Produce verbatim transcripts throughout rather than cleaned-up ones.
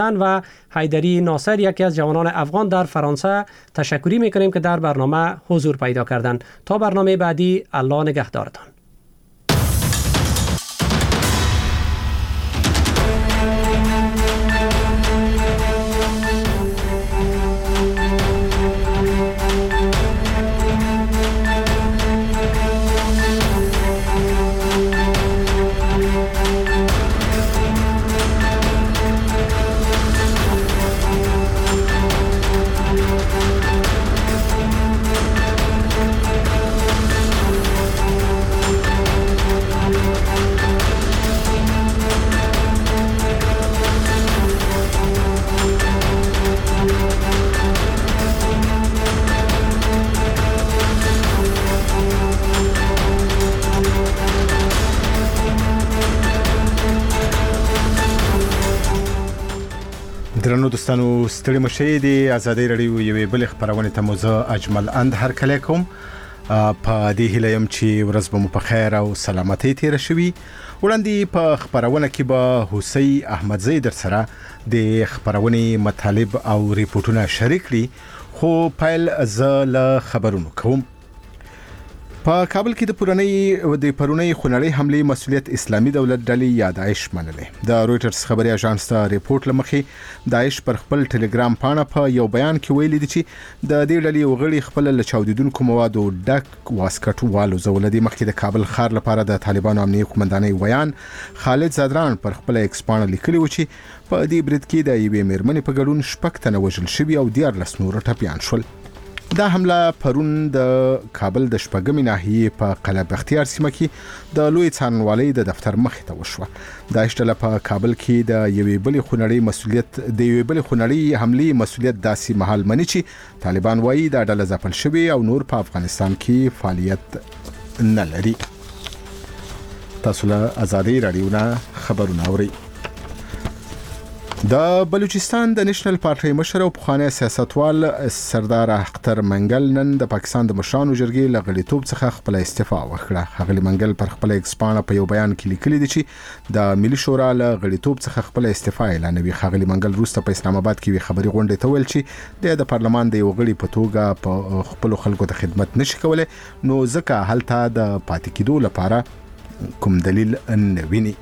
و حیدری ناصر یکی از جوانان افغان در فرانسه تشکری میکنیم که در برنامه حضور پیدا کردند. تا برنامه بعدی، الله نگهدارتان. درنو دوستانو، ستړي مشه دي. آزادۍ رادیو یوې بل خبرونه ته موزه اجمل اند هر کله کوم په دې هیله يم چې ورځ به مو په خیر او سلامتۍ تیر شوي. وړاندې په خبرونه کې به حسین احمدزی در سره د خبرونه مطالب او ریپورتونه شریک کړي. خو پایل ز له خبرونو کوم. په کابل کې د پرونی د پرونی خونړۍ حمله مسؤلیت اسلامي دولت ډلې یا داعش منلې. د رويټرز خبري اژانس ته ریپورت لمخې داعش پر خپل ټلګرام پاڼه په یو بیان کې ویلي دي چې د دې ډلې وغړي خپل له چاودیدونکو موادو ډک واسکټ والو زولدي مخکې د کابل ښار لپاره د طالبانو امنیتي قومندانۍ ویان خالد زادران پر خپل ایکس پاڼه لیکلي و چې په دې برید کې د یوې میرمنې په ګډون شپږ تنه وژل شوي او دیارلس نور ټپیان شول. دا حمله پرون د کابل د شپږمې ناحیې په قلعه بختیار سیمه کې د لوی څارنوالۍ د دفتر مخې ته وشوه. داعش ډله په کابل کې د یوې بلې خونړۍ مسؤلیت د یوې بلې خونړۍ حمله مسؤلیت داسې مهال مني چې طالبان وایي دا ډله ځپل شوې او نور په افغانستان کې فعالیت نه لري. تاسو له آزادۍ رادیو نه خبرونه اورئ. د بلوچستان د نېشنل پارټي مشر او پخوانی سیاستوال سردار اختر منګل نن د پاکستان د مشرانو جرګې له غړیتوب څخه خپل استعفا وکړه. هغه منګل پر خپل ایکس پاڼه په یو بیان کې لیکلي دي چې د ملي شورا له غړیتوب څخه خپل استعفا اعلانوي. هغه منګل وروسته په اسلام آباد کې خبري غونډه ته ویل چې د پارلمان د یو غړي په توګه په خپل خلکو ته خدمت نشي کولای، نو ځکه هلته د پاتې کېدو لپاره کوم دلیل نه ویني.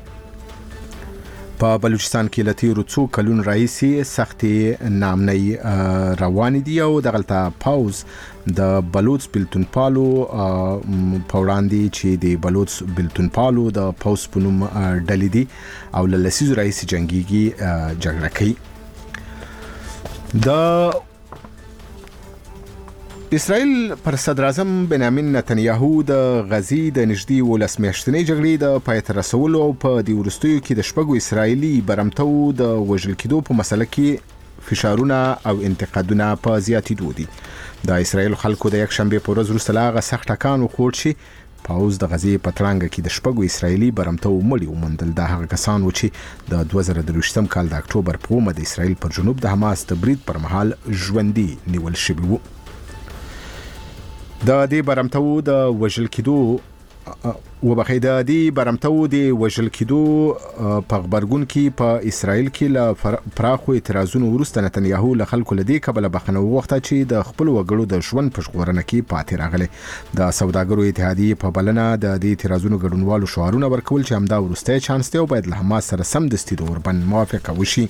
په بلوچستان کې لتیرو څو کلون رئیسي سختي نامنۍ روان دي او د غلطه پاوز د بلوچ بلتونپالو په وړاندې چې د بلوچ بلتونپالو د پاوز په نوم ډلې دي او له لسیزو رئیسي جنگيږي جګړه کوي. د اسرائیل پر صدر اعظم بنیامین نتنیاهو د غزي د نږدې ولس میاشتنۍ جګړې د پای ته رسولو او په دې وروستیو کې د شپږو اسرائیلي برمتو د وژل کېدو په مسله کې فشارونه او انتقادونه په زیاتېدو دي. د اسرائیل خلکو د یک شنبه په ورځ وروسته لاغه سخت ټکان وخوړ چې پاوز د غزي په ترانګ کې د شپږو اسرائیلي برمتو مړي ومندل. د هغه کسان و چې د دوه زره درویشتم کال د اکتوبر په اومه د اسرائیل پر جنوب د حماس د برید پر مهال ژوندي نیول شوي وو. د دې برمتو د وژل کېدو وبخې د دې برمتو د وژل کېدو په خبرګون کې په اسرائیل کې له پراخو اعتراضونو وروسته نتنیاهو له خلکو له دې کبله بخښنه وغوښته چې د خپل وګړو د ژوند په ژغورنه کې پاتې راغلی. د سوداګرو اتحادیې په بلنه د دې اعتراضونو ګډونوالو شعارونه ورکول چې همدا وروستی چانس دی او باید له حماس سره سمدستي د اوربند موافقه وشي.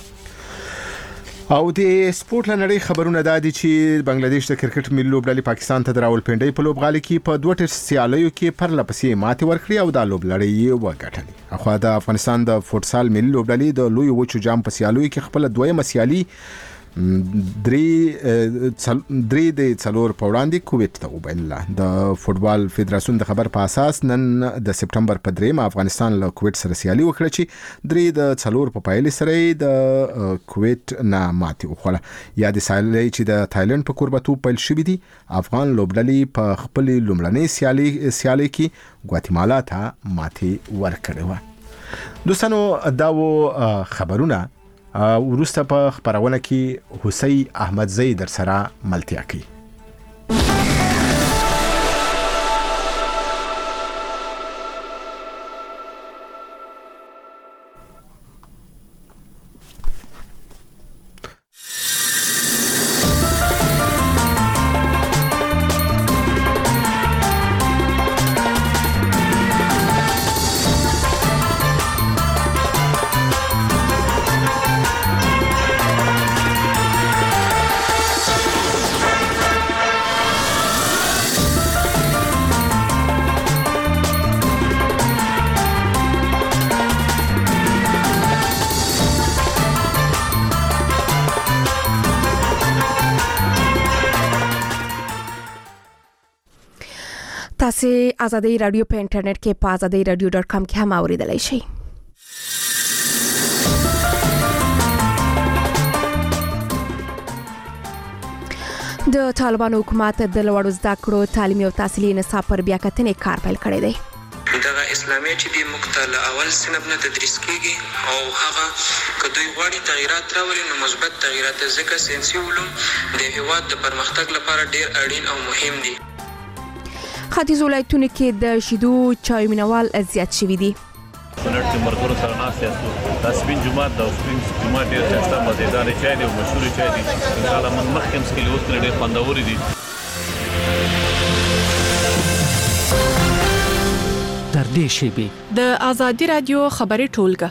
او د سپورت لنړۍ خبرونه دا دي چې بنگلاديش د کرکټ ملي لوبډلې پاکستان ته د راولپنډۍ په لوبغالي کې په دوه ټسټ سیالیو کې پرله پسې ماتې ورکړې او د لوبلړۍ وګټلې. اخوا د افغانستان د فوټسال ملي لوبډلې د لوی وچو جام په سیالیو کې خپل دویمه سیالي درې درې د څلور په وړاندې کویت ته وبایله. د فوتبال فدراسیون د خبر په اساس نن د سپټمبر په دریمه افغانستان له کویت سره سیالي وکړه چې درې د څلور په پایلې سره د کویت نه ماتې وخوړه. یا د سیالي چې د تایلند په کوربتوب پیل شوې دي، افغان لوبډلې په خپل لومړنۍ سیالي سیالي کې ګواتیمالا ته ماتې ورکړې وه. دوستانو، دا و خبرونه. وروسته په خبرونه کې حسین احمدزی در سره ملتیا کوي. تاسو آزادۍ رادیو په انټرنیټ کې په آزادۍ رادیو ډاټ کام کې هم اوریدلای شئ. د طالبانو حکومت د لوړو زده کړو تعلیمي او تحصیلي نصاب پر بیا کتنې کار پیل کړی دی. دغه اسلامیه چې د مقتل اول سنب نه تدریس کیږي او هغه کدوې غواړي تغیرات راولي نو مثبت تغیرات ځکه ساينسي علوم د هیواد د پرمختګ لپاره ډیر اړین او مهم دي. ختیځ ولایتونو کې د شیدو چای مینوال زیات شوي دي. سنت چې مرګورو سره ناستې د سپین جمعه د سپین جمعه ډیر ښایسته مزیدار چای دی او مشهور چای دی. انشاءالله من مخکې مسکلي اوس ډیر خوندور دي. در دې شیبه د آزادۍ رادیو خبري ټولګه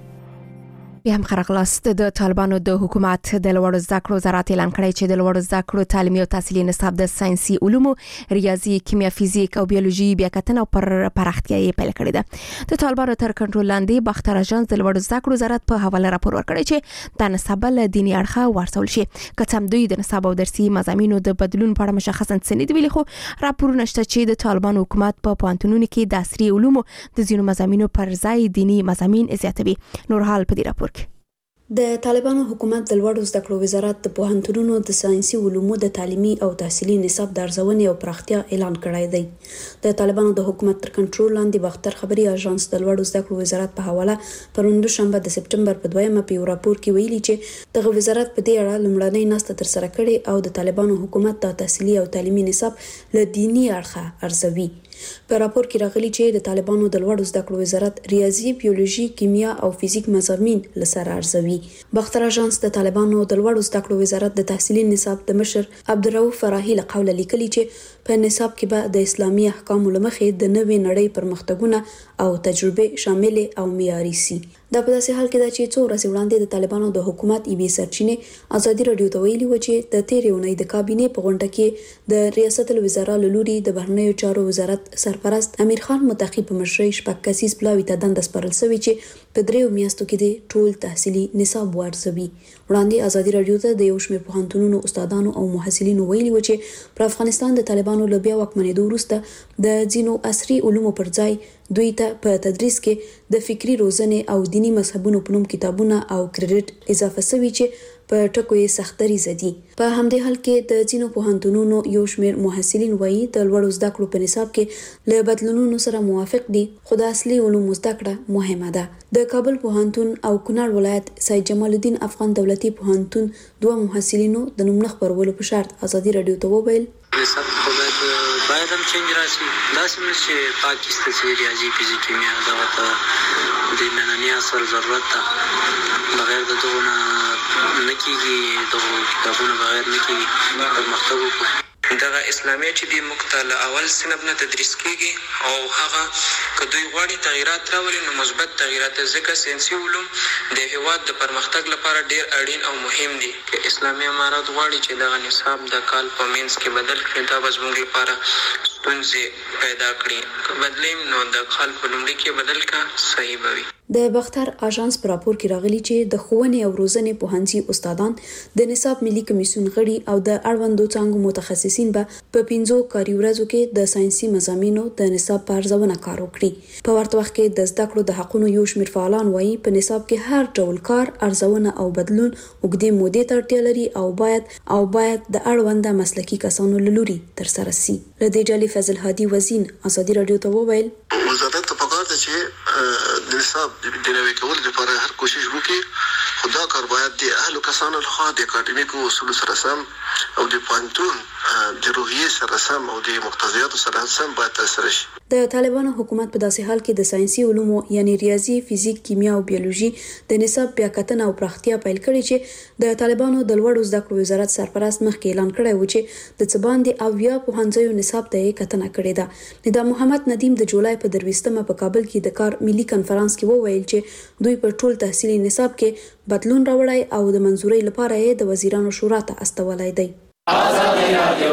به هم خرغلاست. د طالبانو د حکومت د لوړو زده کړو وزارت اعلان کړی چې د لوړو زده کړو تعلیمي او تحصیلي نصاب د ساينسي علومو، ریاضي، کیمیا، فزیک او بیولوژي بیا کتنه او پر پراختیا یې پیل کړې ده. د طالبانو تر کنټرول لاندې باختر اژانس د لوړو زده کړو وزارت په حواله راپور ورکړی چې د نصاب له دیني اړخه ورسول شي. کڅم دوی د نصاب او درسي مضامینو د بدلون په اړه مشخصا څه نه دی ویلي، خو راپورونه شته چې د طالبانو حکومت په پوهنتونونو کې د عصري علومو د ځینو مضامینو پر ځای دیني مضامین زیاتوي. نور حال په دې راپور کې د طالبانو حکومت د لوړو زده کړو وزارت د پوهنتونونو د ساينسي علومو د تعلیمي او تحصیلي نصاب د ارزونې او پراختیا اعلان کړی دی. د طالبانو د حکومت تر کنټرول لاندې باختر خبري اژانس د لوړو زده کړو وزارت په حواله پروند شنبه د سپټمبر په دویمه په یو راپور کې ویلي چې دغه وزارت په دې اړه لومړنۍ ناسته تر سره کړې او د طالبانو حکومت د تحصیلي او تعلیمي نصاب له دیني اړخه ارزوي. په راپور کې راغلي چې د طالبانو د لوړو زده کړو وزارت ریاضي، بیولوژي، کیمیا او فزیک مضامین لسره ارزوي. باختر اژانس د طالبانو د لوړو زده کړو وزارت د تحصیلي نصاب د مشر عبدالرؤف فراهي له قوله لیکلي چې په نصاب کې به د اسلامي احکامو لمخې د نوې نړۍ پرمختګونه او تجربه شامل او معیاري سي. دا په داسې حال کې ده چې څو ورځې وړاندې د طالبانو د حکومت ای بي سرچینې آزادي رادیو ته ویلي و چې د تیرې اونۍ د کابینې په غونډه کې د ریاست الوزرا له لوري د بهرنیو چارو وزارت سرپرست امیر خان متقی په مشرۍ شپږ کسیز پلاوي ته دنده سپارل شوې چې په دریو میاشتو کې د ټول تحصیلي نصاب ورزوي. وړاندې آزادي رادیو ته د یو شمېر پوهنتونونو استادانو او محصلینو ویلي و چې په افغانستان د طالبانو له بیا واکمنېدو وروسته د ځینو عصري علومو پر ځای دوی ته په تدریس کې د فکری روزنې او دینی مذهبونو په نوم کتابونه او کریډټ اضافه شوي چې په ټکو یې سختري زدي. په همدې حال کې د ځینو پوهنتونونو یو شمېر محصلین وایي د لوړو زده کړو په نصاب کې له بدلونونو سره موافق دي، خو د اصلي علومو زده کړه مهمه ده. د کابل پوهنتون او کونړ ولایت سید جمال الدین افغان دولتي پوهنتون دوه محصلینو د نوم نه خپرولو په شرط آزادي رادیو ته وویل نصاب خو باید هم چینج راشي. داسې نه چې پاک استثماري ریاضي، فزیک، کیمیا دغه ته د ننني عصر ضرورت ده. بغیر د دغو نه نه کېږي، دغو کتابونو بغیر نه کېږي پرمختګ وکړو. دغه اسلامیه چې د مقتل اول سنب نه تدریس کیږي او هغه کدوې غواړي تغیرات راولي نو مثبت تغیرات ځکه ساينسي علوم د هیواد د پرمختګ لپاره ډیر اړین او مهم دي. که اسلامي امارات غواړي چې دغه نصاب د کال په مینس کې بدل کړي دا به زموږ لپاره ستونزې پیدا کړي. که بدلیم نو د کال په لومړي کې بدل کا صحیح به وي. د باختر اژانس په راپور کې راغلي چې د ښوونې او روزنې پوهنځي استادان د نصاب ملي کمیسیون غړي او د اړوندو څانګو متخصصین به په پنځو کاري ورځو کې د ساينسي مضامینو د نصاب په ارزونه کار وکړي. په ورته وخت کې د زده کړو د حقونو یو شمېر فعالان وایي په نصاب کې هر ډول کار، ارزونه او بدلون اوږدې مودې ته اړتیا لري او باید او باید د اړونده مسلکي کسانو له لوري ترسره شي. له دې ډلې فضل هادي وزین آزادي رادیو ته وویل وزارت ته پکار ده چې د نصاب د نوي کولو لپاره هر کوشش وکړي، خو دا کار باید د اهلو کسانو لخوا د اکاډمیکو اصولو سره سم او د پوهنتون د روحیې سره سم او د مقتضیاتو سره سم باید ترسره شي. د طالبانو حکومت په داسې حال کې د ساينسي علومو یعنی ریاضي، فزیک، کیمیا او بیولوژي د نصاب بیا کتنه او پراختیا پیل کړي چې د طالبانو د لوړو زده کړو وزارت سرپرست مخکې اعلان کړی و چې د څه باندې اویا پوهنځیو نصاب ته یې کتنه کړې ده. ندا محمد ندیم د جولای په درویشتمه په کابل کې د کار ملي کنفرانس کې وویل چې دوی په ټول تحصیلي نصاب کې بدلون راوړی او د منزورۍ لپاره یې د وزیرانو شورا ته استولای دی. آزادي رادیو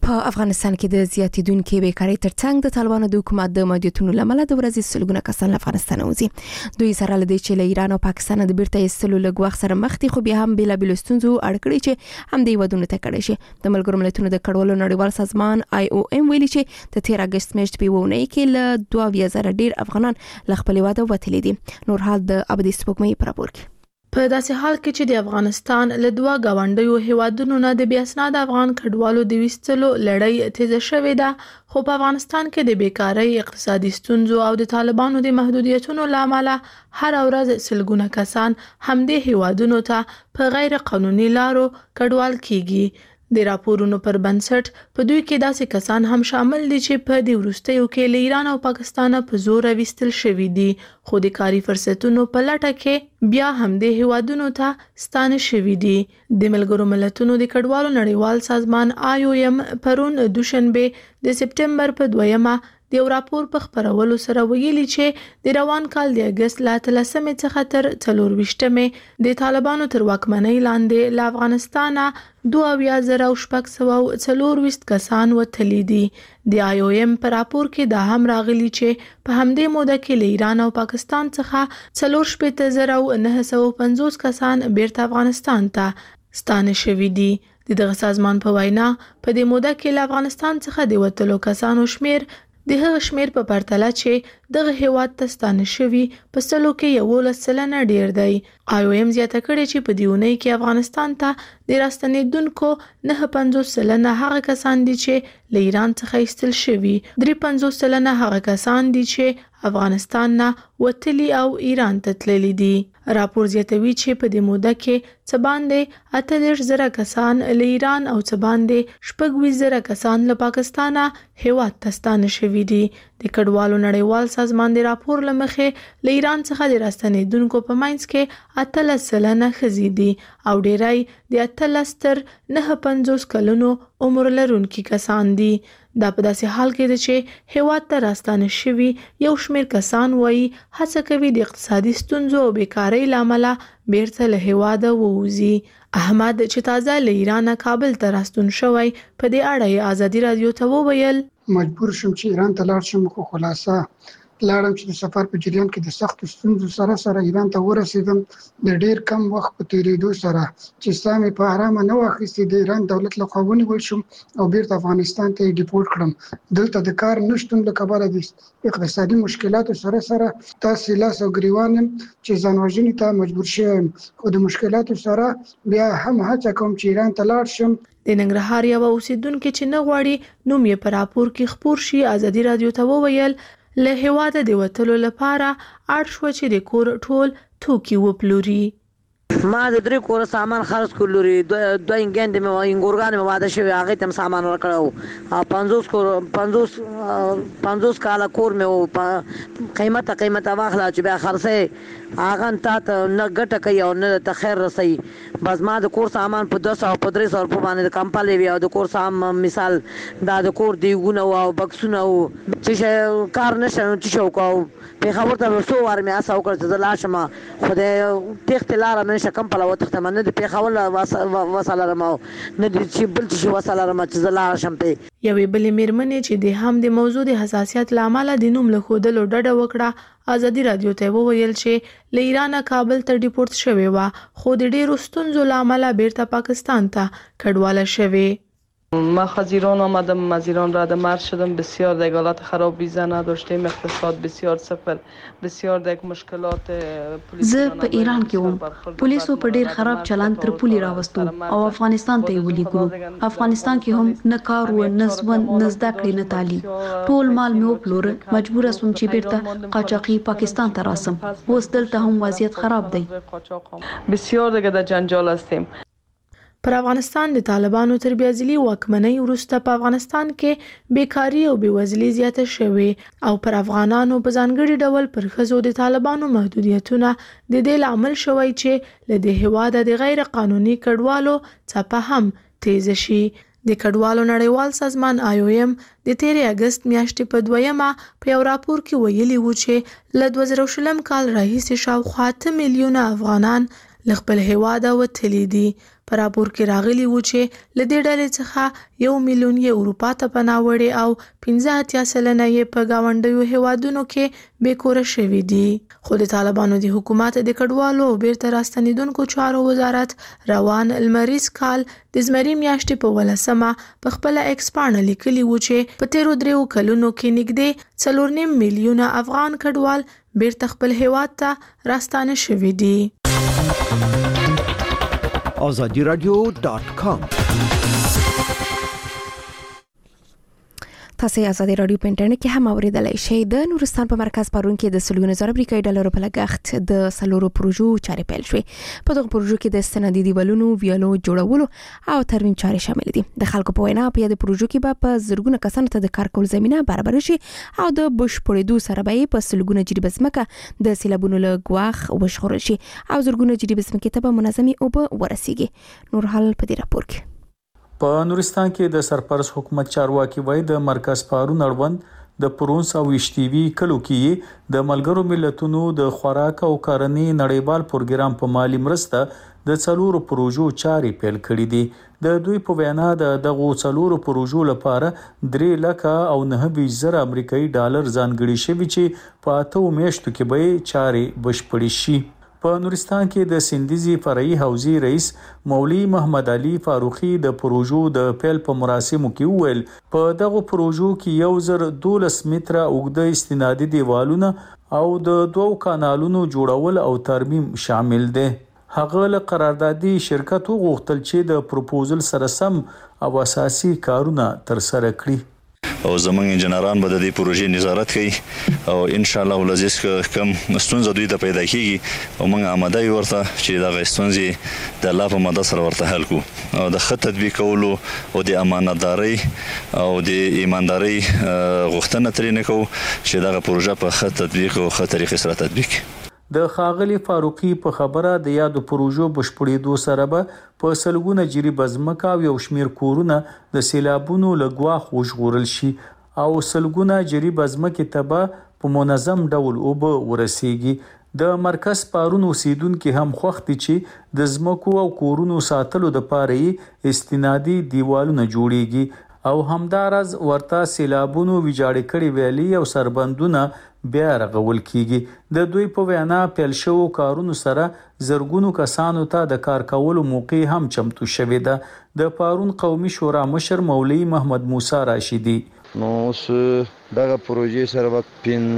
په افغانستان کې د زیاتیدونکو بیکاری ترڅنګ د طالبانو د حکومت د محدودیتونو لامل د ورځې سلګونه کسان له افغانستان وځي. دوی سره لدی چې له ایران او پاکستان د بیرته ایستلو لږ وخت سره مخ دي، خو بیا هم بلا بل ستونزو اړکړي چې هم د ودونه ته کړي شي. د ملګرو ملتونو د کډوالو نړیوال سازمان آی او ام ویلي چې د تیر اگست میاشتې په ونه کې له دوه زره ډیر افغانان له خپل واده وتلي دي. نور حال د ابدي سپوږمۍ پر راپور کې. په داسې حال کې چې د افغانستان له دوه گاونډیو هیوادونو نه د بیا اسناد افغان کډوالو د وستلو لړۍ تیزه شوې ده، خو په افغانستان کې د بیکاری، اقتصادي ستونزو او د طالبانو د محدودیتونو لامل هر ورځ سلګونه کسان همدې هیوادونو ته په غیر قانوني لارو کډوال کیږي. د راپورونو پر بنسټ په دوی کې داسې کسان هم شامل دي چې په دې وروستیو کې له ایران او پاکستان په زور وستل شوي دي، خو د کاري فرصتونو په لټه کې بیا هم د هیوادونو ته ستانه شوي دي. د ملګرو ملتونو د کډوالو نړیوال سازمان آی او ام پرون دوشنبه د سپټمبر په دویمه د یو راپور په خبرولو سره ویلي چې د روان کال د اگست له اتلسمې څخه تر څلورویشتمې د طالبانو تر واکمنۍ لاندې له افغانستانه دوه زره شپږ سوه څلورویشت کسان وتلي دي. د آی او ام په راپور کې دا هم راغلي چې په همدې موده کې له ایران او پاکستان څخه څلور شپېته زره نه سوه پنځوس کسان بیرته افغانستان ته ستانه شوي دي. د دغه سازمان په وینا په دې موده کې له افغانستان څخه د وتلو کسانو شمیر د هغه شمیر په پرتله چې دغه هیواد ته ستانه شوي په سلو کې یولس سلنه ډیر دی. آی او ام زیاته کړې چې په دیونۍ کې افغانستان ته د راستنېدونکو نه پنځوس سلنه هغه کسان دي چې له ایران څخه ایستل شوي، درې پنځوس سلنه هغه کسان دي چې افغانستان نه وتلي او ایران ته تللي دي. راپور زیاتوي چې په دې موده کې څه باندې اته دېرش زره کسان له ایران او څه باندې شپږ ویشت زره کسان له پاکستانه هیواد ته ستانه شوي دي. د کډوالو نړیوال سازمان د راپور له مخې له ایران څخه د راستنېدونکو په منځ کې اتلس سلنه ښځې دي او ډیری د اتلس تر نهه پنځوس کلونو عمر لرونکي کسان دي. دا په داسې حال کې ده چې هیواد ته راستانه شوي یو شمېر کسان وایي هڅه کوي د اقتصادي ستونزو او بیکارۍ له امله بیرته له هیواده ووځي. احمد چې تازه له ایرانه کابل ته راستون شوی په دې اړه یې ازادي رادیو ته وویل مجبور شم چې ایران ته لاړ شم، خو خلاصه لاړم چې د سفر په جریان کې د سختو ستونزو سره سره ایران ته ورسېدم. د ډیر کم وخت په تیریدو سره چې سامي په آرامه نه واخیستې د ایران دولت له خوا ونیول شم او بیرته افغانستان ته ډیپورټ کړم. دلته د کار نشتون له کبله د اقتصادي مشکلاتو سره سره تاسې لاس او ګریوان یم چې ځان وژنې ته مجبور شوی یم، خو د مشکلاتو سره بیا هم هڅه کوم چې ایران ته لاړ شم. د ننګرهار یو اوسیدونکو چې نه غواړي نوم یې په راپور کې خپور شي ازادي رادیو ته وویل له هیواده د وتلو لپاره اړ شو چې د کور ټول توکي وپلوري. ما د درې کور سامان خرڅ کړلوري، دوه انګند مې انګورګان مې واده شوی هغه تم سامان ورکړو، پنځوس کور پنځوس پنځوس کاله کور مې په قیمته قیمته واخلا چې بیا خرڅه هغه ته نه ګټه کوي او نه ته خیر رسي. بس ما د کور سامان په دوه سوه په درې سوه په باندې کمپلې وی او د کور سامان مثال دا د کور دیګونه او بکسونه او چې کار نشه چې شو کو په خبر ته وسو ور مې اساو کړ چې لاشم خو د تخت لار نه شکم په لوت ختم نه د پیښول وساله رمو نه د چې بل چې وساله رمو چې زلا شم په یوې بلې میرمنې چې د هم د موضوع د حساسیت لامل د نوم له خودلو ډډه وکړه ازادي رادیو ته وویل چې له ایران کابل ته ډیپورټ شوی و، خو د ډیرو ستونزو لامل بیرته پاکستان ته کډواله شوی. ما از ایران آمدم، از ایران رد مرز شدم، بسیار در حالت خراب ویزا نداشتیم، اقتصاد بسیار صفر، بسیار در مشکلات زه په ایران کې وم، پولیسو په ډیر خراب چلند تر پولي راوستو او افغانستان ته ولیږلو. افغانستان کې هم نه کار و نه ژوند نه زده کړې نه تعلیم، ټول مال مې وپلور، مجبور سوم چې بیرته قاچاقي پاکستان ته راسم. اوس دلته هم وضعیت خراب دی، بسیار دیگه در جنجال هستیم. پر افغانستان د طالبانو تر بیا ځلي واکمنۍ وروسته په افغانستان کې بیکاری او بېوزلي زیاته شوې او پر افغانانو په ځانګړي ډول پر ښځو د طالبانو محدودیتونه د دې لامل شوی چې له دې هیواده د غیر قانوني کډوالو څپه هم تیزه شي. د کډوالو نړیوال سازمان آی او ام د تیرې اگست میاشتې په دویمه په یو راپور کې ویلي و چې له دوه زره شلم کال راهیسې شاوخوا اته میلیونه افغانان ل خپل هیواد وتلي دي. په راپور کې راغلي و چې له دې ډلې څخه یو میلیون یې اروپا ته پناه وړي او پنځه اتیا سلنه یې په ګاونډیو هیوادونو کې بیکوره شوي دي. خو د طالبانو د حکومت د کډوالو او بیرته راستنیدونکو چارو وزارت روان لمریز کال د زمري میاشتې په ولسمه په خپل ایکس پاڼه لیکلي و چې په تیرو دریو کلونو کې نږدې څلور نیم میلیونه افغان کډوال بیرته خپل هیواد ته راستانه شوي دي. آزادی رادیو ډاټ کام تاسو آزادی رادیو په انټرنیټ کې هم اوریدلای شئ. د نورستان په مرکز پرون کې د سلګونو زره امریکایي ډالرو په لګښت د سلورو پروژو چارې پیل شوې. په دغه پروژو کې د استنادي دیوالونو ویالو جوړولو او ترمیم چارې شامل دي. د خلکو په وینا په دې پروژو کې به په زرګونو کسانو ته د کار کول زمينه برابر شي او د بشپړېدو سره به په سلګونو جریبه ځمکه د سیلابونو له ګواښ وژغورل شي او زرګونو جریبه ځمکې ته به منظمي اوبه ورسیږي. نور حال په دې راپور کې په نورستان کې د سرپرست حکومت چارواکي وای د مرکز پارون اړوند د پرونس او وشتیوي کلو کې د ملګرو ملتونو د خوراک او کرنې نړیوال پروګرام په مالی مرسته د څلورو پروژو چارې پیل کړې دي. د دوی په وینا د دغه څلورو پروژو لپاره درې لکه او نه زره امریکایي ډالر ځانګړي شوي چې په اته میاشتو کې به چارې بشپړې شي. په نورستان کې د سندیزي فرعي حوزې رئیس مولوی محمد علي فاروقي د پروژو د پیل په مراسمو کې وویل په دغه پروژو کې یو زر دولس متره اوږده استنادي دیوالونه او د دوو کانالونو جوړول او ترمیم شامل دي. هغه له قراردادي شرکت وغوښتل چې د پروپوزل سره سم او اساسي کارونه ترسره کړي. او زمونږ انجنیران به د دې پروژې نظارت کوي او ان شاء الله ولزیس کم ستونزه دوی ته پیدا کیږي او موږ آماده یو ورته چې دا ستونزې د الله په مدد سره ورته حل کو او د خط تطبیق کولو او د امانتداري او د ایمانداري غوښتنه ترې کو چې دا پروژه په خط تطبیق او خط طریقې سره تطبیق. د خاغلی فاروقي په خبره د یادو پروژو بشپړېدو سره به په سلګونه جریبه ځمکه او یو شمیر کورونه د سیلابونو له ګواښ وژغورل شي او سلګونه جریبه ځمکې ته به په منظم ډول اوبه ورسیږي. د مرکز پارون اوسیدونکو هم خوښ دي چې د ځمکو او کورونو ساتلو لپاره استنادي دیوالونه جوړیږي او همدارز ورته سیلابونو ویجاړ کړي ویلي او سربندونه بیا رغول کیږي. د دوی په وینا پیل شوو کارونو سره زرګونو کسانو ته د کار کولو موقع هم چمتو شوې ده. د پارون قومي شورا مشر مولوی محمد موسی راشدی نو اوس دغه پروژې سره وخت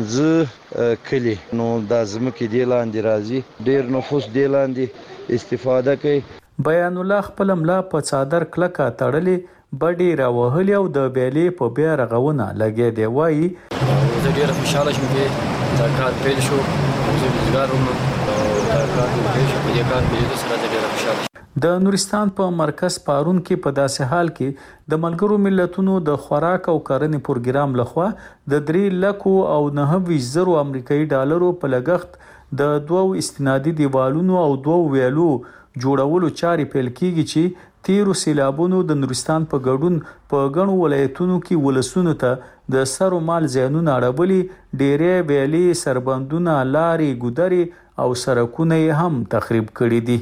پنځه کلی نو د ځمکې دی لاندې راځي ډیر نفوس دی لاندې استفاده کوي. بیان الله خپل ملا په څادر کلکه تړلې بډې راوهلې او د بیلې په بیا رغونه لګې دی. وایي زه ډیر خوشاله شوم چې دا کار پیل شو او زه روزګار هم دا کار پیل شو په دې کار کې سره ډیر خوشاله. د نورستان په مرکز پارون کې په داسې حال کې د ملګرو ملتونو د خوراک او کرنې پروګرام لخوا د درې لکو او نه زرو امریکایي ډالرو په لګښت د دوو استنادي دیوالونو او دوو ویالو جوړولو چارې پیل کیږي چې تیرو سیلابونو د نورستان په ګډون په غنو ولایتونو کې ولسونو ته د سر او مال زیانونه اړولې ډېرې ویلې سربندونه لارې ګودرې او سړکونه هم تخریب کړي دي.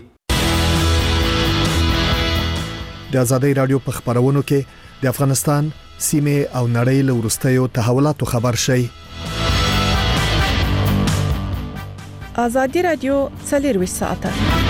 د آزادی رادیو په خبرونو کې د افغانستان سیمه او نړۍ له ورستیو تحولاتو خبر شي. آزادی رادیو څلور ساعته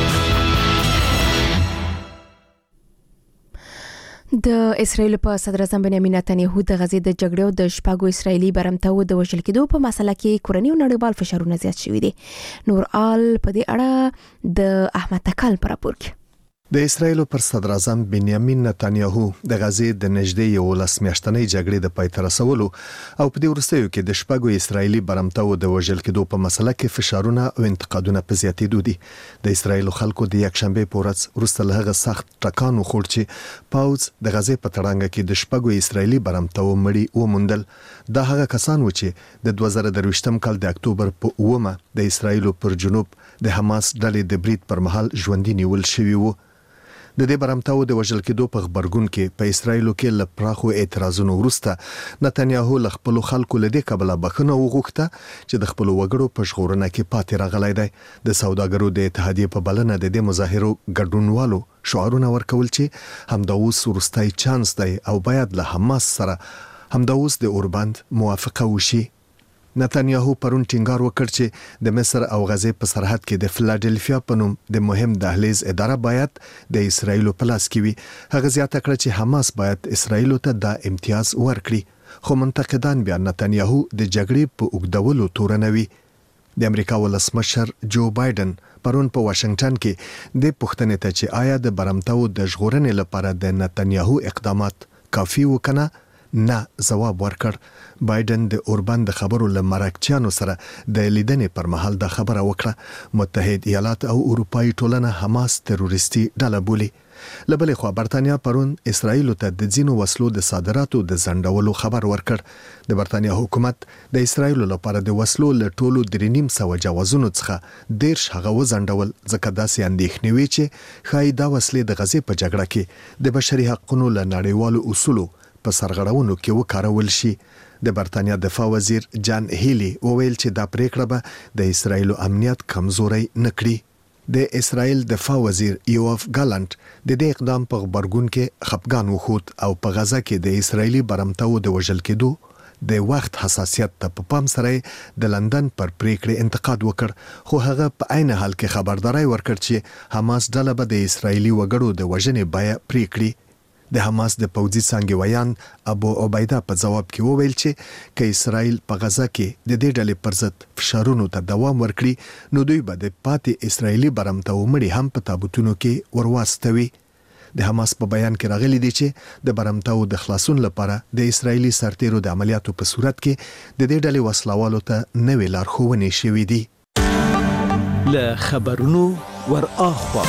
د اسرایل په صدر اعظم بنیامین نتنیاهو د غزې د جګړې د شپږو اسرایلی برمتو د وژل کېدو په مسله کې کورنۍ او نړیوال فشارونه زیات شوي دي. نور آل په دې اړه د احمد تکل پر راپور کې د اسرایل پر صدر اعظم بنیامین نتنیاهو د غزې د نږدې یو لس میاشتنۍ جګړې د پای ته رسولو او په دې وروستیو کې د شپږو اسرایلی برمتو د وژل کېدو په مسله کې فشارونه او انتقادونه په زیاتېدو دي. د اسرایل خلکو د یکشنبه په ورځ وروسته له هغه سخت ټکان وخوړ چې پاوز د غزې په تړانګه کې د شپږو اسرایلی برمتو مړي وموندل. دا هغه کسان و چې د دوه زره درویشتم کال د اکتوبر په اومه د اسرایل پر جنوب د حماس ډلې د برید پر مهال ژوندۍ نیول شوي وو. د دې برمتاو د وژل کېدو په خبرګون کې په اسرایلو کې ل پراخو اعتراضونو وروسته نتنیاهو ل خپل خلکو له دې قبله بخښنه وغوښته چې د خپل وګړو په ژغورنه کې پاتې راغلی دی. د سوداګرو د اتحادیې په بلنه د دې مظاهرو ګډونوالو شعارونه ورکول چې همدا اوس وروستی چانس دی او باید له حماس سره همدا اوس د اوربند موافقه وشي. نتنیاهو پرون ټینګار وکړ چې د مصر او غزې په سرحد کې د فلادلفیا په نوم د مهم دهلیز اداره باید د اسرایلو په لاس کې وي. هغه زیاته کړه چې حماس باید اسرایلو ته دا امتیاز ورکړي، خو منتقدان بیا نتنیاهو د جګړې په اوږدولو تورنوي. د امریکا ولسمشر جو بایدن پرون په واشنگټن کې د پوښتنې ته چې آیا د برمتاو د ژغورنې لپاره د نتنیاهو اقدامات کافي وکنه نه جواب ورکړ. بایدن د اوربند خبرو له مرکچیانو سره د لیدنې پر مهال د خبره وکړه. متحد ایالات او اروپאי ټولنه حماس تروریستي ډله بولي. لبلې خو برتانیا پرون اسرایل ته د ځینو وسلو د صادراتو د ځنډولو خبر ورکړ. د برتانیا حکومت د اسرایل لپاره د وسلو له ټولو درې نیم سو جوازونو څخه ډیر شغه وځنډول ځکه داسې اندېښنې وي چې خای دا وسلې د غزې په جګړه کې د بشري حقوقو له نړیوالو اصولو په سرغړونو کې وکارول شي. د برتانیا دفاع وزیر جان هیلی وویل چې دا پریکړه به د اسرایل امنیت کمزوري نکړي. د اسرایل دفاع وزیر یوف ګالانت د دې اقدام په خبرګون کې خپګان وښود او په غزا کې د اسرایلی برمتاو د وژل کېدو د وخت حساسیت ته په پام سره د لندن پر پریکړه انتقاد وکړ، خو هغه په عین حال کې خبرداري ورکړ چې حماس ډله به د اسرایلی وګړو د وژنې بیا پریکړي. د حماس د پوځي څانګې ویان ابو عبیده په جواب کې وویل چې که اسرایل په غزا کې د دې ډلې پر ضد فشارونو ته دوام ورکړي نو دوی به د پاتې اسرایلی برمتاو مړي هم په تابوتونو کې ورواستوي. د حماس په بیان کې راغلي دي چې د برمتاو د خلاصون لپاره د اسرایلی سرتیرو د عملیاتو په صورت کې د دې ډلې وسلوالو ته نوې لارښوونې شوې دي. له خبرونو ور اخوا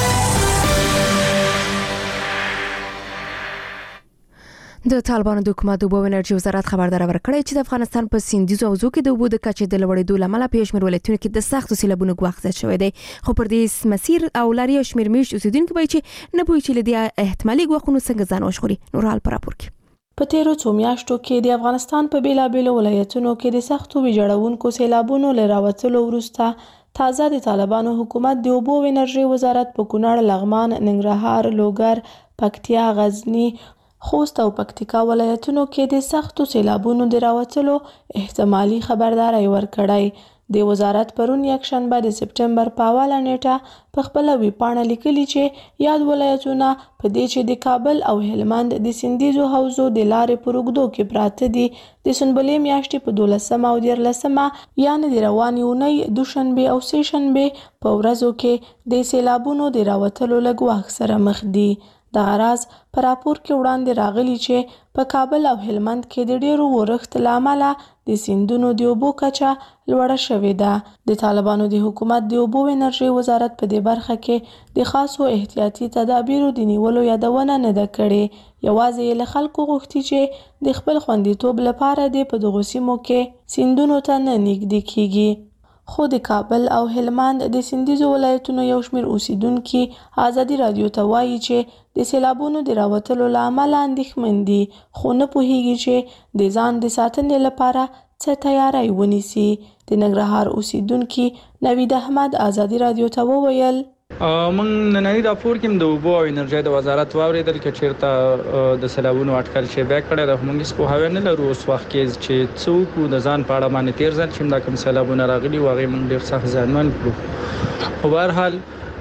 د طالبانو د حکومت د اوبو او انرژي وزارت خبردار ورکړی چې د افغانستان په سیندیزو حوزو کې د اوبو د کچې د لوړېدو لامل په شمیر ولایتونو کې د سختو سیلابونو ګواښ زیات شوی دی، خو پر دې مسیر او لاري او شمیر میش اوسیدونکو به چې نه پوهیږي چې لدې احتمالي ګواښونو څنګه ځان وژغوري. نورال پر راپور کې په تیرو څو میاشتو کې د افغانستان په بیلابیلو ولایتونو کې د سختو ویجاړونکو سیلابونو له راوتلو وروسته تازه د طالبانو حکومت د اوبو او انرژي وزارت په کونړ، لغمان، ننګرهار، لوګر، پکتیا، غزنی، خوست او پکتیکا ولایتونو کې د سختو سیلابونو د راوتلو احتمالي خبرداري ورکړی. د وزارت پرون یک شنبه د سپټمبر په اوله نیټه په خپل ویبپاڼه لیکلي چې یاد ولایتونه په دې چې د کابل او هلمند د سیندیزو حوزو د لارې پر اوږدو کې پراته دي د سنبلې میاشتې په دولسمه او دیارلسمه یعنې د روانې اونۍ دوشنبې او سه شنبې په ورځو کې د سیلابونو د راوتلو له ګواښ سره مخ دي. دغه راز په راپور کې وړاندې راغلي چې په کابل او هلمند کې د ډیرو ورښت له امله د سیندونو د اوبو کچه لوړه شوې ده. د طالبانو د حکومت د اوبو او انرژي وزارت په دې برخه کې د خاصو احتیاطي تدابیرو د نیولو یادونه نه ده کړې. یوازې له خلکو غوښتي چې د خپل خوندیتوب لپاره د په دغو سیمو کې سیندونو ته نه نږدې کیږي. خو د کابل او هلمند د سیندیزو ولایتونو یو شمېر اوسیدونکي ازادي رادیو ته وایي چې د سیلابونو د راوتلو له امله اندېښمن دي، خو نه پوهیږي چې د ځان د ساتنې لپاره څه تیاری ونیسي. د ننګرهار اوسیدونکي نوید احمد ازادي رادیو ته وویل موږ نننی راپور کې د اوبو او انرژي د وزارت واوریدل چې چیرته د سیلابونو اټکل شوی بیا کړی د موږ هیڅ پوهاوی نه لرو اوس وخت کې چې څوک د ځان په اړه باندې تیر ځل چې دا کوم سیلابونه راغلي و هغې موږ ډېر سخت زیانمن کړو. په هر حال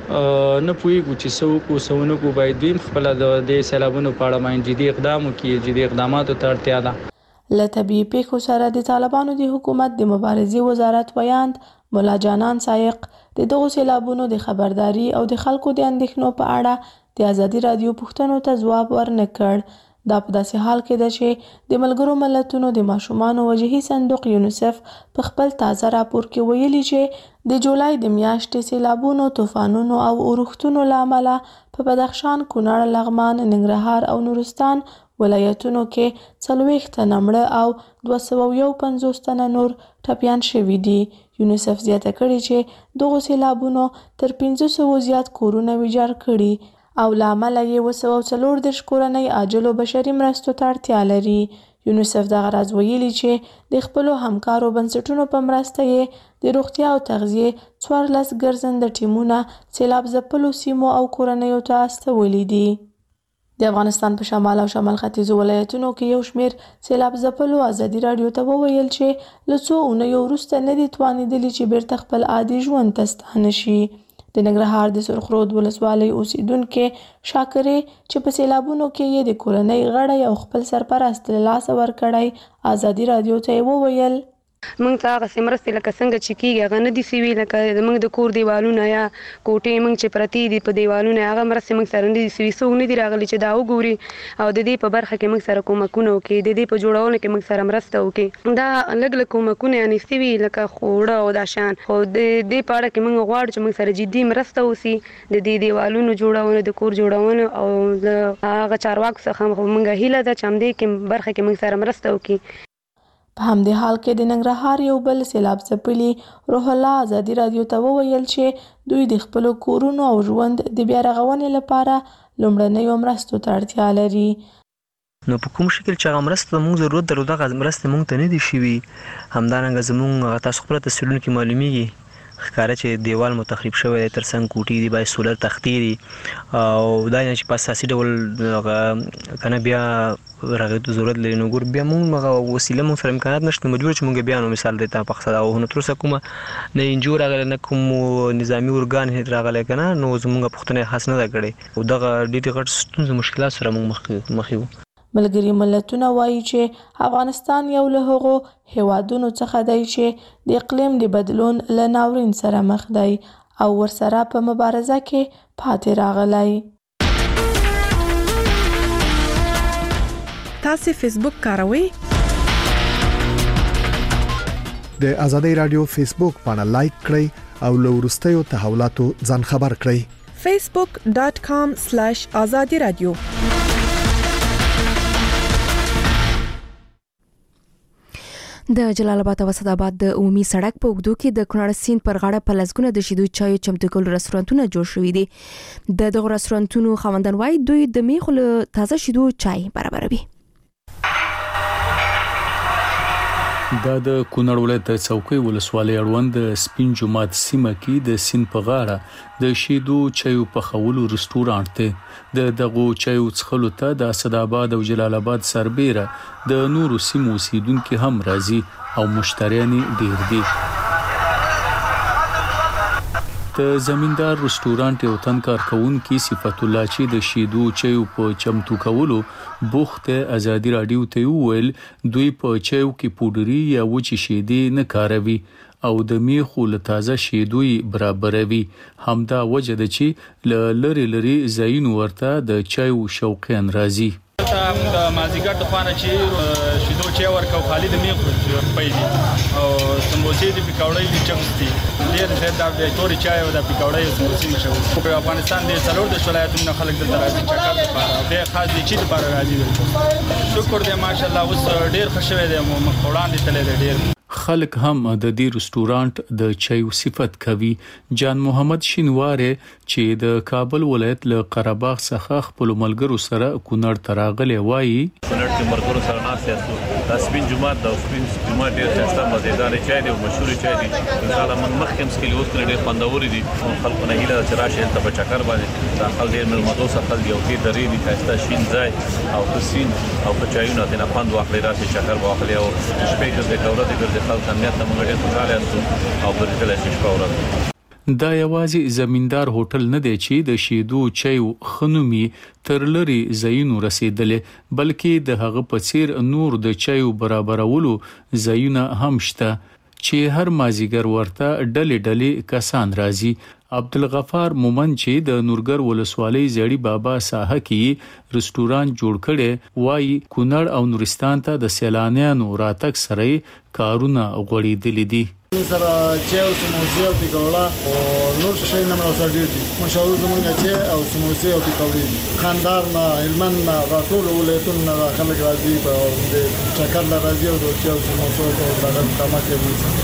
نه پوهیږو چې څوک وسونکو باید دوی خپله د دې سیلابونو په اړه باندې جدي اقدام وکړي. جدي اقداماتو ته اړتیا ده. له طبیعي پیښو سره د طالبانو د حکومت د مبارزې وزارت ویاند ملا جانان سایق د دغو سیلابونو د خبرداري او د خلکو د اندېښنو په اړه د ازادي رادیو پوښتنو ته ځواب ورنه کړ. دا په داسې حال کې ده چې د ملګرو ملتونو د ماشومانو وجهي صندوق یونیسف په خپل تازه راپور کې ویلي چې د جولای د میاشتې سیلابونو، طوفانونو او اورښتونو له امله په بدخشان، کونړ، لغمان، ننګرهار او نورستان ولایتونو کې څلوېښت تنه مړه او دوه سوه یو پنځوس تنه نور ټپیان شوي دي. یونیسف زیاته کړې چې دغو سیلابونو تر پنځه سوه زیات کورونه ویجاړ کړي او لامل یې وسو څلور د کورنۍ عاجلو بشري مرستو ته اړتیا لري. یونیسف دغه راز ویلي چې د خپلو همکارو بنسټونو په مرسته یې د روغتیا او تغذیې څوارلس ګرځنده ټیمونه سیلاب ځپلو سیمو او کورنیو ته استولي دي. د افغانستان په شمال او شمال ختیځو ولایتونو کې یو شمیر سیلاب ځپلو ازادي راډیو ته وویل چې له څو اونیو وروسته نه دي توانېدلي چې بیرته خپل عادي ژوند ته ستانه شي. د ننګرهار د سرخرود ولسوالۍ اوسیدونکې شاکرې چې په سیلابونو کې یې د کورنۍ غړی او خپل سرپرست له لاسه ورکړی ازادي راډیو ته یې وویل موږ ته هغه مرستې لکه څنګه چې کېږي هغه نه دي سوي، لکه زموږ د کور دیوالونه یا کوټې موږ چې پرتې دي په دیوالونه هغه مرستې موږ سره نه دي سوي. څوک نه دي راغلي چې دا وګوري او د دې په برخه کې موږ سره کومکونه وکړي، د دې په جوړولو کې موږ سره مرسته وکړي. دا لږ لږ کومکونه یعنې سوي لکه خوړه او دا شیان، خو د دې په اړه کې موږ غواړو چې موږ سره جدي مرسته وسي د دې دیوالونو جوړونه د کور جوړونه او د هغه چارواکو څخه موږ هیله ده چې همدې کې برخه کې موږ سره مرسته وکړي. په همدې حال کې د ننګرهار یو بل سیلاب ځپلي روح الله ازادي راډیو ته وویل چې دوی د خپلو کورونو او ژوند د بیا رغونې لپاره لومړنیو مرستو ته اړتیا لري. نو په کوم شکل چې هغه مرسته موږ ضرورت درلود هغه مرستې موږ ته نه دي شوي. همدارنګه زموږ تاسو خپله تصویرونو کې معلومیږي ښکاره چې دیوال مو تخریب شوی دی، تر څنګ کوټې دي، باید سولر تختې دي او دا نه چې په اساسي ډول هغه که نه بیا رغېدو ضرورت لري. نو ګور بیا موږ هغه وسیله موږ سره امکانات نشته، مجبور چې موږ بیا نو مثال دی ته پخڅه او نه تر اوسه کومه نه انجو راغلی نه کوم نظامي ارګان راغلی که نه، نو زموږ پوښتنه خاص نه ده کړې او دغه ډېرې غټ ستونزې مشکلات سره موږ مخ یو. ملګري ملتونه وایي چې افغانستان یو له هغو هیوادونو څخه دی چې د اقلیم د بدلون له ناورین سره مخ دی او ورسره په مبارزه کې پاتې راغلی. تاسو فیسبوک کاروئ؟ د ازادي رادیو فیسبوک باندې لایک کړئ او له وروستیو تحولاتو ځان خبر کړئ. facebook dot com slash azadi radio. د جلال آباد او اسداباد د عمومي سړک په اوږدو کې د کونړ سیند پر غاړه په لسګونه د شیدو چایو چمتو کولو رستورانتونه جوړ شوي دي. د دغو رستورانتونو خاوندان وایي دوی د میخو له تازه شیدو چای برابروي. دا د کونړ ولایت د څوکۍ ولسوالۍ اړوند د سپین جومات سیمه کې د سیند په غاړه د شیدو چایو پخولو رستورانت دی. د دغو چایو څښلو ته د اسداباد او جلال آباد سربیره د نورو سیمو اوسیدونکي هم راځي او مشتریان ډیر دي. د زمیندار رستورانت یو تن کارکونکي صفت الله چې د شیدو چایو په چمتو کولو بوخت ازادي راډیو ته ویل دوی په چایو کې پودري یا وچې شیدې نه کاروي او د میخو له تازه شیدوی برابروي. همدا وجه ده چې ل لری لری زاینو ورته د چایو شوقیان راځي. موږ د مازیګر د خوانه چې شیدو چای ورکو خالد میخو پیږي او سموسې د پکوړې د چپس دي ډېر زیات د توري چای او د پکوړې سموسې مشهور. په افغانستان د څلور د ولایتونو خلک د راځي چکر لپاره د خاص دي چې لپاره راځي. شکر دې ماشاءالله اوس ډېر خوشاله دي مخ وړاندې تللی ډېر خلک هم د دې رستورانت د چایو صفت کوي. جان محمد شینواره چې د کابل ولایت له قرهباغ څخه خپل ملګرو سره کونړ ته راغلی وایي کونړ کې ملګرو سره ناست د سپین جومات د سپین جومات ډېر ښایسته مزیدار چای دی او مشهور چای دی. انشاءالله موږ مخکې هم څښلي، اوس ډېر خوندور دي. خلکو نه هیله ده چې راشي هلته په چکر باندې دا خلک ډېر مېلمهدوسته خلک دي او ډېر درې دي ښایسته شین ځای او ښه سیند او په چایونه ترېنه خوند واخلئ، راشئ چکر به واخلئ او شپې ګرځئ که ورځې ګرځئ خلک امنیت ته موږ ډېر خوشحاله یاستو او پرېږدلی شي شپه ورځ. دا یوازې زمیندار هوټل نه دی چې د شیدو چایو خنومي تر لري ځایونو رسیدلې، بلکې د هغه په څیر نور د چایو برابرولو ځایونه هم شته چې هر مازیګر ورته ډلې ډلې کسان راځي. عبدالغفار مومن چې د نورګر ولسوالۍ زړی بابا ساحه کې رستورانت جوړ کړي وایي کونړ او نورستان ته د سیلانیانو راتګ سره کارونه غوړېدلي دي. سره چای او سموسې او پکوړه او نور شي نه مرسته ډیر دي. مشهور زمونږ چای او سموسې او پکوړې خاندار نه هلمند نه راټول ولایتونو نه خلک راځي په چکر راځي او د چای او سموسې او دغه کمه کوي.